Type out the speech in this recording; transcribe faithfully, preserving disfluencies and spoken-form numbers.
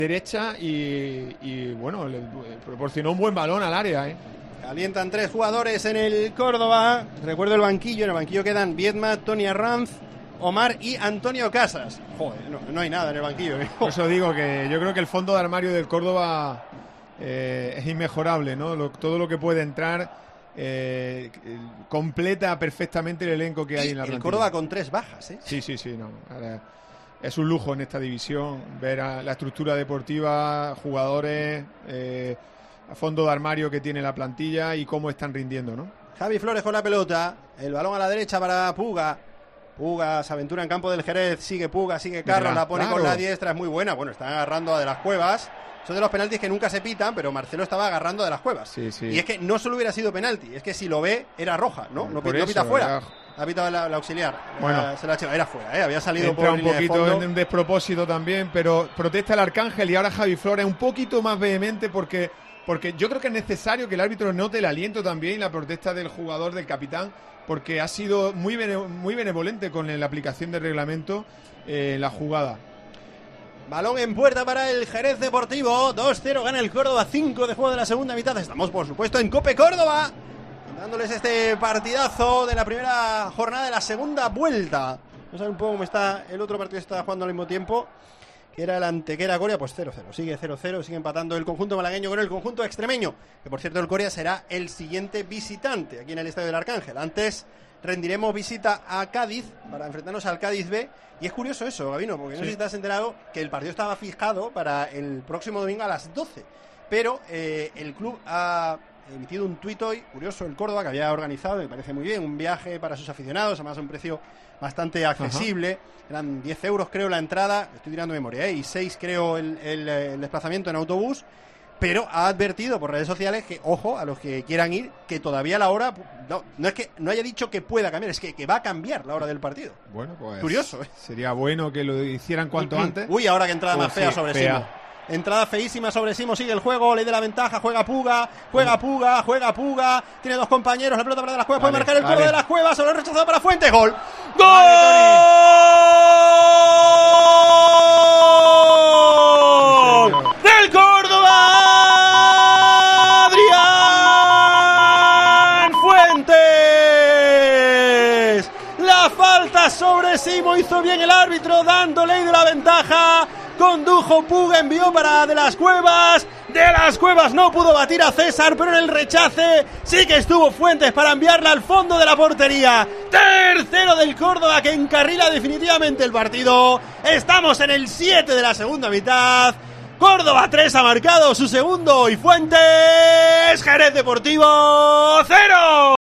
derecha y, y bueno, le proporcionó un buen balón al área, ¿eh? Calientan tres jugadores en el Córdoba. Recuerdo el banquillo. En el banquillo quedan Viedma, Tony Arranz, Omar y Antonio Casas. Joder, no, no hay nada en el banquillo, ¿eh? Por eso digo que yo creo que el fondo de armario del Córdoba eh, es inmejorable, ¿no? Lo, todo lo que puede entrar eh, completa perfectamente el elenco que hay y en la plantilla. El Córdoba con tres bajas, ¿eh? Sí, sí, sí. No. Ahora, es un lujo en esta división ver a la estructura deportiva, jugadores, eh, a fondo de armario que tiene la plantilla y cómo están rindiendo, ¿no? Javi Flores con la pelota, el balón a la derecha para Puga. Puga se aventura en campo del Jerez, sigue Puga, sigue Carlos, la pone claro. con la diestra, es muy buena. Bueno, están agarrando a De las Cuevas. Son de los penaltis que nunca se pitan, pero Marcelo estaba agarrando a De las Cuevas. Sí, sí. Y es que no solo hubiera sido penalti, es que si lo ve, era roja, ¿no? No, Por no pita eso, fuera. era... Ha pitado la, la auxiliar. Bueno, la, se la era fuera, ¿eh? Había salido entra por un línea de poquito fondo. en un despropósito también, pero protesta el Arcángel y ahora Javi Flores un poquito más vehemente porque, porque yo creo que es necesario que el árbitro note el aliento también y la protesta del jugador, del capitán, porque ha sido muy, bene, muy benevolente con la aplicación del reglamento eh, en la jugada. Balón en puerta para el Jerez Deportivo. dos cero gana el Córdoba. cinco de juego de la segunda mitad. Estamos, por supuesto, en Cope Córdoba, dándoles este partidazo de la primera jornada de la segunda vuelta. Vamos a ver un poco cómo está el otro partido que está jugando al mismo tiempo, que era el Antequera Coria. Pues cero cero. Sigue cero cero. Sigue empatando el conjunto malagueño con el conjunto extremeño. Que, por cierto, el Coria será el siguiente visitante aquí en el Estadio del Arcángel. Antes rendiremos visita a Cádiz para enfrentarnos al Cádiz B. Y es curioso eso, Gabino, porque no sí. sé si te has enterado que el partido estaba fijado para el próximo domingo a las doce. Pero eh, el club ha emitido un tuit hoy, curioso, el Córdoba, que había organizado, me parece muy bien, un viaje para sus aficionados, además a un precio bastante accesible. Ajá. Eran diez euros, creo, la entrada, estoy tirando de memoria, ¿eh? Y seis, creo, el, el, el desplazamiento en autobús. Pero ha advertido por redes sociales que, ojo, a los que quieran ir, que todavía la hora, no, no es que no haya dicho que pueda cambiar, es que, que va a cambiar la hora del partido. Bueno, pues curioso, ¿eh? Sería bueno que lo hicieran cuanto uh, antes. Uy, ahora que entrada oh, más fea sí, sobre fea. Simo. Entrada feísima sobre Simo, sigue el juego, ley de la ventaja, juega Puga, juega Puga, juega Puga, tiene dos compañeros, la pelota para De las Cuevas, vale, puede marcar el Córdoba de Las Cuevas, sobre el rechazado para Fuentes, gol. ¡Gol! Vale, ¡del Córdoba! Falta sobre Simo, hizo bien el árbitro dando ley de la ventaja, condujo Puga, envió para De las Cuevas, De las Cuevas no pudo batir a César, pero en el rechace sí que estuvo Fuentes para enviarla al fondo de la portería. Tercero del Córdoba que encarrila definitivamente el partido. Estamos en el siete de la segunda mitad. Córdoba tres ha marcado su segundo y Fuentes, Jerez Deportivo cero.